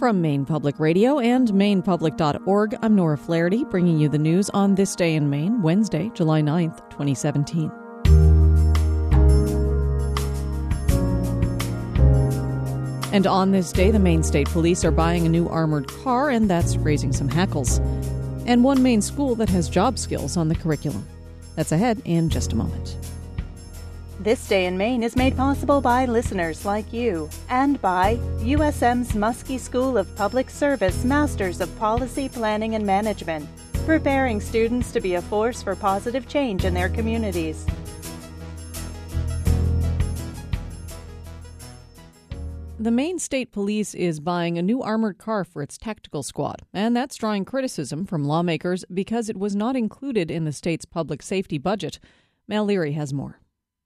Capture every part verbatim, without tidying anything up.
From Maine Public Radio and maine public dot org, I'm Nora Flaherty, bringing you the news on this day in Maine, Wednesday, July ninth, twenty seventeen. And on this day, the Maine State Police are buying a new armored car, and that's raising some hackles. And one Maine school that has job skills on the curriculum. That's ahead in just a moment. This Day in Maine is made possible by listeners like you and by U S M's Muskie School of Public Service Masters of Policy, Planning and Management, preparing students to be a force for positive change in their communities. The Maine State Police is buying a new armored car for its tactical squad, and that's drawing criticism from lawmakers because it was not included in the state's public safety budget. Mal Leary has more.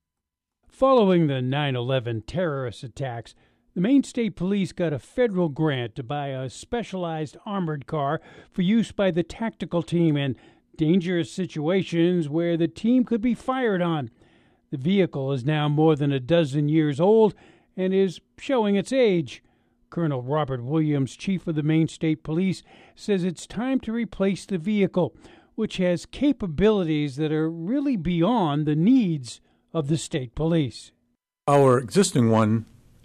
Following the nine eleven terrorist attacks, the Maine State Police got a federal grant to buy a specialized armored car for use by the tactical team in dangerous situations where the team could be fired on. The vehicle is now more than a dozen years old and is showing its age. Colonel Robert Williams, chief of the Maine State Police, says it's time to replace the vehicle, which has capabilities that are really beyond the needs of the state police. Our existing one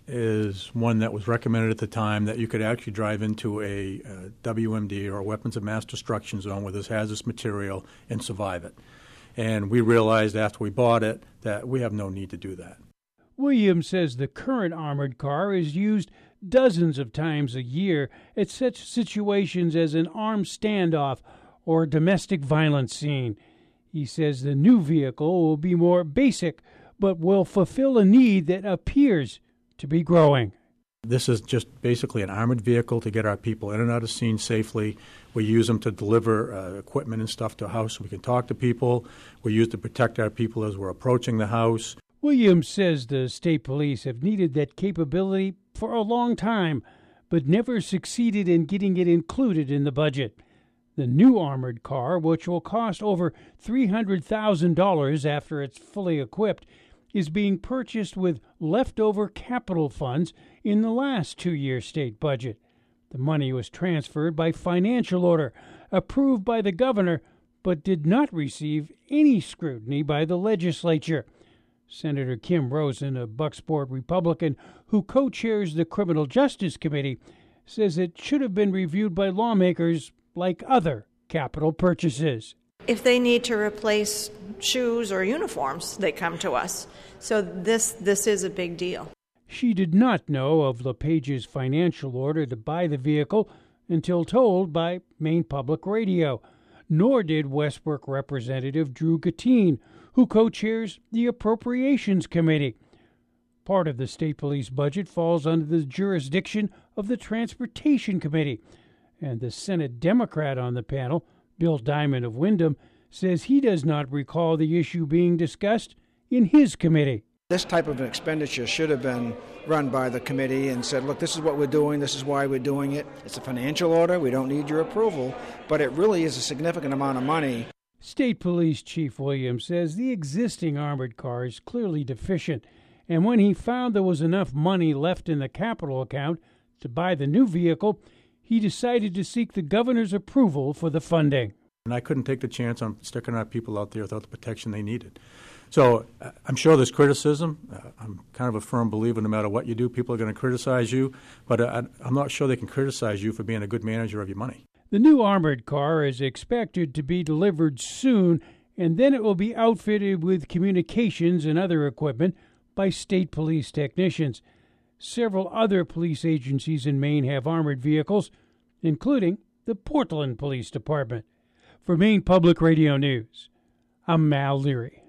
is one that was recommended at the time that you could actually drive into a, a W M D, or a weapons of mass destruction zone, with this hazardous material and survive it. And we realized after we bought it that we have no need to do that. Williams says the current armored car is used dozens of times a year at such situations as an armed standoff or domestic violence scene. He says the new vehicle will be more basic, but will fulfill a need that appears to be growing. This is just basically an armored vehicle to get our people in and out of scenes safely. We use them to deliver uh, equipment and stuff to a house so we can talk to people. We use it to protect our people as we're approaching the house. Williams says the state police have needed that capability for a long time, but never succeeded in getting it included in the budget. The new armored car, which will cost over three hundred thousand dollars after it's fully equipped, is being purchased with leftover capital funds in the last two-year state budget. The money was transferred by financial order, approved by the governor, but did not receive any scrutiny by the legislature. Senator Kim Rosen, a Bucksport Republican who co-chairs the Criminal Justice Committee, says it should have been reviewed by lawmakers like other capital purchases. If they need to replace shoes or uniforms, they come to us. So this this is a big deal. She did not know of LePage's financial order to buy the vehicle until told by Maine Public Radio, nor did Westbrook Representative Drew Gatine, who co-chairs the Appropriations Committee. Part of the state police budget falls under the jurisdiction of the Transportation Committee, and the Senate Democrat on the panel, Bill Diamond of Windham, says he does not recall the issue being discussed in his committee. This type of an expenditure should have been run by the committee and said, look, this is what we're doing, this is why we're doing it. It's a financial order, we don't need your approval, but it really is a significant amount of money. State Police Chief Williams says the existing armored car is clearly deficient, and when he found there was enough money left in the capital account to buy the new vehicle, he decided to seek the governor's approval for the funding. And I couldn't take the chance on sticking our people out there without the protection they needed. So uh, I'm sure there's criticism. Uh, I'm kind of a firm believer no matter what you do, people are going to criticize you, but uh, I'm not sure they can criticize you for being a good manager of your money. The new armored car is expected to be delivered soon, and then it will be outfitted with communications and other equipment by state police technicians. Several other police agencies in Maine have armored vehicles, including the Portland Police Department. For Maine Public Radio News, I'm Mal Leary.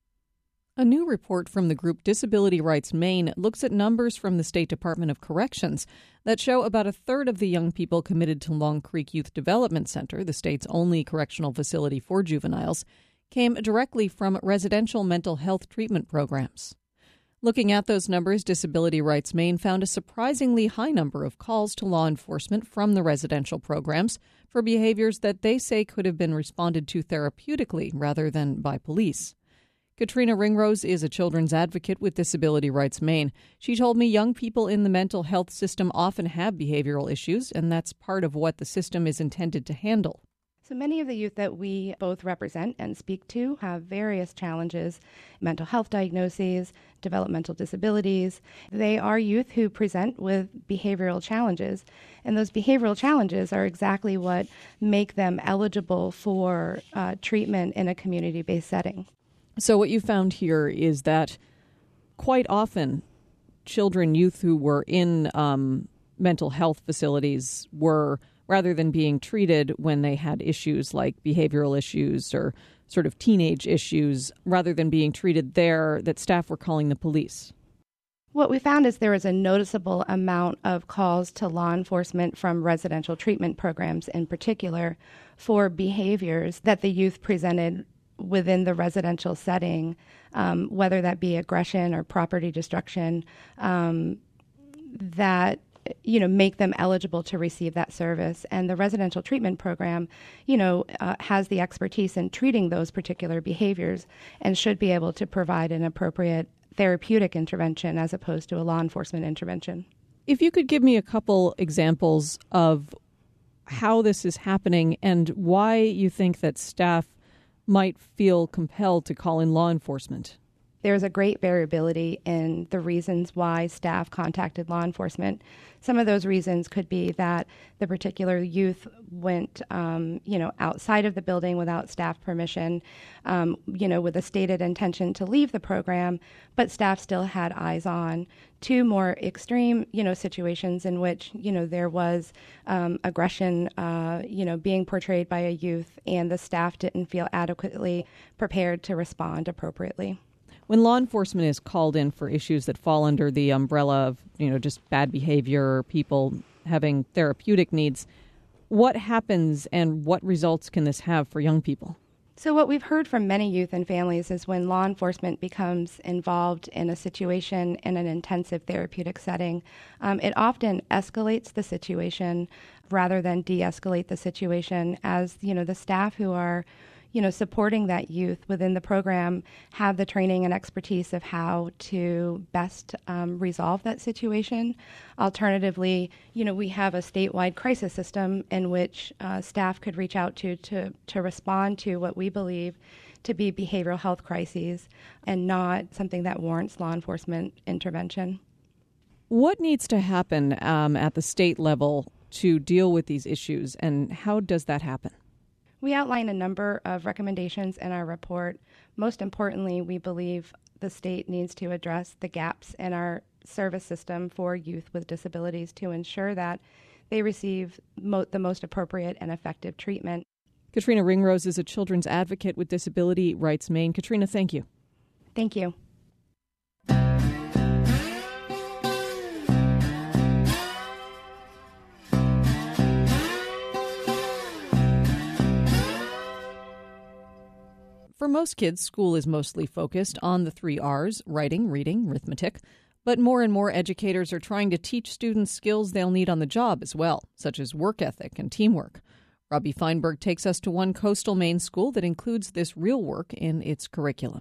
A new report from the group Disability Rights Maine looks at numbers from the State Department of Corrections that show about a third of the young people committed to Long Creek Youth Development Center, the state's only correctional facility for juveniles, came directly from residential mental health treatment programs. Looking at those numbers, Disability Rights Maine found a surprisingly high number of calls to law enforcement from the residential programs for behaviors that they say could have been responded to therapeutically rather than by police. Katrina Ringrose is a children's advocate with Disability Rights Maine. She told me young people in the mental health system often have behavioral issues, and that's part of what the system is intended to handle. So many of the youth that we both represent and speak to have various challenges, mental health diagnoses, developmental disabilities. They are youth who present with behavioral challenges, and those behavioral challenges are exactly what make them eligible for uh, treatment in a community-based setting. So what you found here is that quite often children, youth who were in um, mental health facilities were, rather than being treated when they had issues like behavioral issues or sort of teenage issues, rather than being treated there, that staff were calling the police. What we found is there was a noticeable amount of calls to law enforcement from residential treatment programs in particular for behaviors that the youth presented within the residential setting, um, whether that be aggression or property destruction, um, that you know, make them eligible to receive that service. And the residential treatment program, you know, uh, has the expertise in treating those particular behaviors and should be able to provide an appropriate therapeutic intervention as opposed to a law enforcement intervention. If you could give me a couple examples of how this is happening and why you think that staff might feel compelled to call in law enforcement. There's a great variability in the reasons why staff contacted law enforcement. Some of those reasons could be that the particular youth went, um, you know, outside of the building without staff permission, um, you know, with a stated intention to leave the program, but staff still had eyes on. Two more extreme, you know, situations in which, you know, there was um, aggression, uh, you know, being portrayed by a youth, and the staff didn't feel adequately prepared to respond appropriately. When law enforcement is called in for issues that fall under the umbrella of, you know, just bad behavior or people having therapeutic needs, what happens and what results can this have for young people? So what we've heard from many youth and families is when law enforcement becomes involved in a situation in an intensive therapeutic setting, um, it often escalates the situation rather than de-escalate the situation, as, you know, the staff who are you know, supporting that youth within the program have the training and expertise of how to best um, resolve that situation. Alternatively, you know, we have a statewide crisis system in which uh, staff could reach out to, to to respond to what we believe to be behavioral health crises and not something that warrants law enforcement intervention. What needs to happen um, at the state level to deal with these issues, and how does that happen? We outline a number of recommendations in our report. Most importantly, we believe the state needs to address the gaps in our service system for youth with disabilities to ensure that they receive mo- the most appropriate and effective treatment. Katrina Ringrose is a children's advocate with Disability Rights Maine. Katrina, thank you. Thank you. For most kids, school is mostly focused on the three R's, writing, reading, arithmetic. But more and more educators are trying to teach students skills they'll need on the job as well, such as work ethic and teamwork. Robbie Feinberg takes us to one coastal Maine school that includes this real work in its curriculum.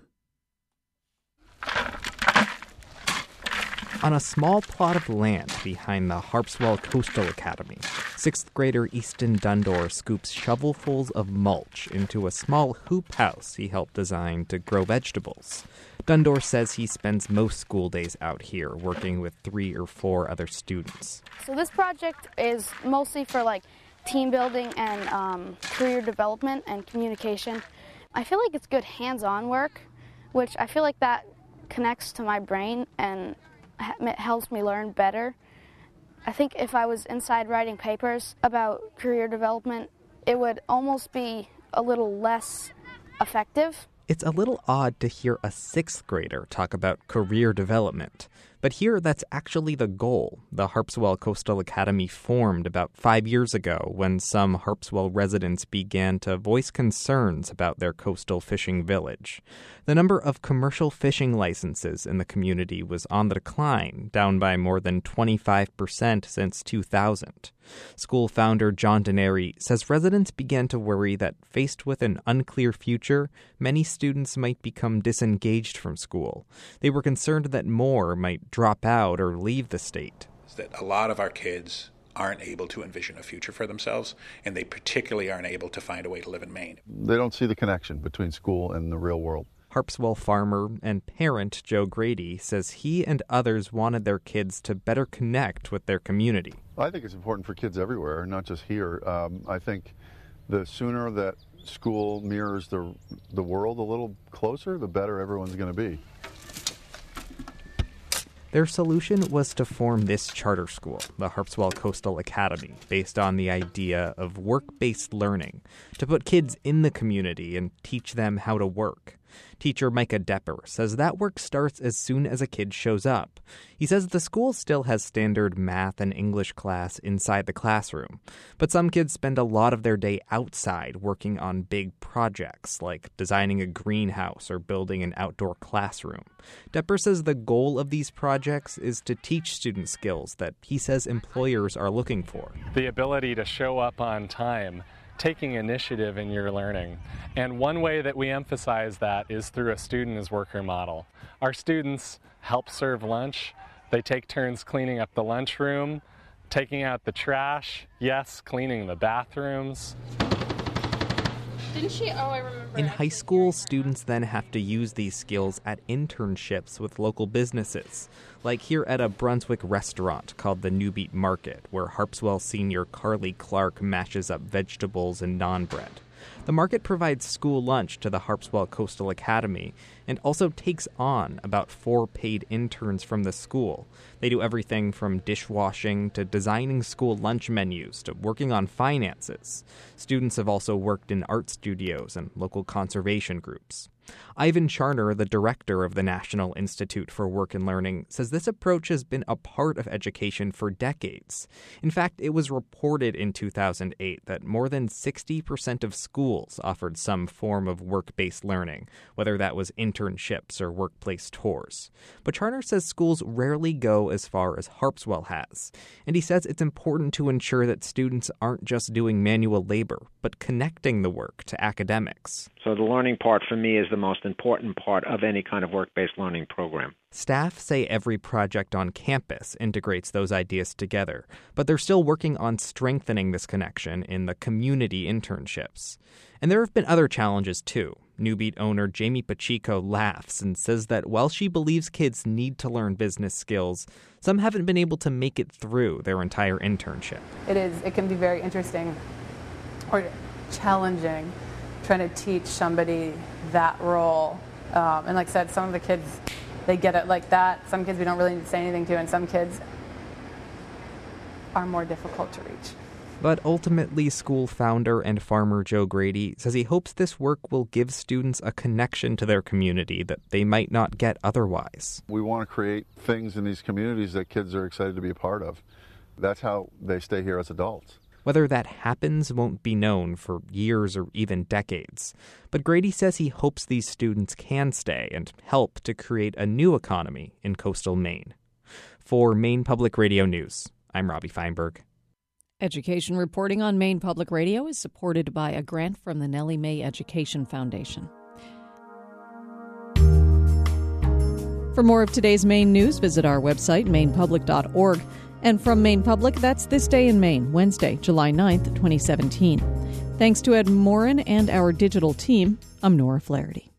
On a small plot of land behind the Harpswell Coastal Academy, sixth grader Easton Dundor scoops shovelfuls of mulch into a small hoop house he helped design to grow vegetables. Dundor says he spends most school days out here working with three or four other students. So this project is mostly for like team building and um, career development and communication. I feel like it's good hands-on work, which I feel like that connects to my brain and it helps me learn better. I think if I was inside writing papers about career development, it would almost be a little less effective. It's a little odd to hear a sixth grader talk about career development. But here, that's actually the goal. The Harpswell Coastal Academy formed about five years ago when some Harpswell residents began to voice concerns about their coastal fishing village. The number of commercial fishing licenses in the community was on the decline, down by more than twenty-five percent since two thousand. School founder John Denary says residents began to worry that, faced with an unclear future, many students might become disengaged from school. They were concerned that more might drop out or leave the state. That a lot of our kids aren't able to envision a future for themselves, and they particularly aren't able to find a way to live in Maine. They don't see the connection between school and the real world. Harpswell farmer and parent Joe Grady says he and others wanted their kids to better connect with their community. I think it's important for kids everywhere, not just here. Um, I think the sooner that school mirrors the the world a little closer, the better everyone's going to be. Their solution was to form this charter school, the Harpswell Coastal Academy, based on the idea of work-based learning, to put kids in the community and teach them how to work. Teacher Micah Depper says that work starts as soon as a kid shows up. He says the school still has standard math and English class inside the classroom, but some kids spend a lot of their day outside working on big projects like designing a greenhouse or building an outdoor classroom. Depper says the goal of these projects is to teach students skills that he says employers are looking for. The ability to show up on time, taking initiative in your learning. And one way that we emphasize that is through a student as worker model. Our students help serve lunch. They take turns cleaning up the lunchroom, taking out the trash, yes, cleaning the bathrooms. Didn't she? Oh, I remember. In high school, students then have to use these skills at internships with local businesses, like here at a Brunswick restaurant called the Newbeat Market, where Harpswell senior Carly Clark mashes up vegetables and naan bread. The market provides school lunch to the Harpswell Coastal Academy and also takes on about four paid interns from the school. They do everything from dishwashing to designing school lunch menus to working on finances. Students have also worked in art studios and local conservation groups. Ivan Charner, the director of the National Institute for Work and Learning, says this approach has been a part of education for decades. In fact, it was reported in two thousand eight that more than sixty percent of schools offered some form of work-based learning, whether that was internships or workplace tours. But Charner says schools rarely go as far as Harpswell has, and he says it's important to ensure that students aren't just doing manual labor, but connecting the work to academics. So the learning part for me is the most important part of any kind of work-based learning program. Staff say every project on campus integrates those ideas together, but they're still working on strengthening this connection in the community internships. And there have been other challenges, too. Newbeat owner Jamie Pacheco laughs and says that while she believes kids need to learn business skills, some haven't been able to make it through their entire internship. It is. It can be very interesting or challenging trying to teach somebody that role. Um, and like I said, some of the kids, they get it like that. Some kids we don't really need to say anything to, and some kids are more difficult to reach. But ultimately, school founder and farmer Joe Grady says he hopes this work will give students a connection to their community that they might not get otherwise. We want to create things in these communities that kids are excited to be a part of. That's how they stay here as adults. Whether that happens won't be known for years or even decades. But Grady says he hopes these students can stay and help to create a new economy in coastal Maine. For Maine Public Radio News, I'm Robbie Feinberg. Education reporting on Maine Public Radio is supported by a grant from the Nellie Mae Education Foundation. For more of today's Maine news, visit our website, maine public dot org. And from Maine Public, that's This Day in Maine, Wednesday, July ninth, twenty seventeen. Thanks to Ed Morin and our digital team, I'm Nora Flaherty.